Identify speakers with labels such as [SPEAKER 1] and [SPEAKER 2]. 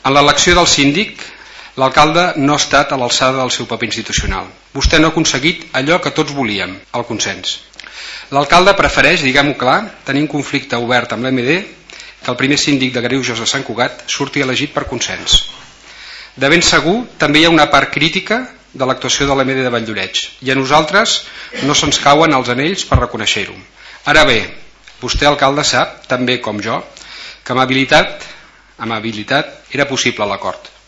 [SPEAKER 1] En l'elecció del síndic, l'alcalde no ha estat a l'alçada del seu paper institucional. Vostè no ha aconseguit allò que tots volíem, el consens. L'alcalde prefereix, diguem-ho clar, tenir un conflicte obert amb l'MD, que el primer síndic de Greuges de Sant Cugat surti elegit per consens. De ben segur, també hi ha una part crítica de l'actuació de l'MD de Valldoreix, i a nosaltres no se'ns cauen els anells per reconèixer-ho. Ara bé, vostè, alcalde, sap, també com jo, que amb habilitat era possible l'acord.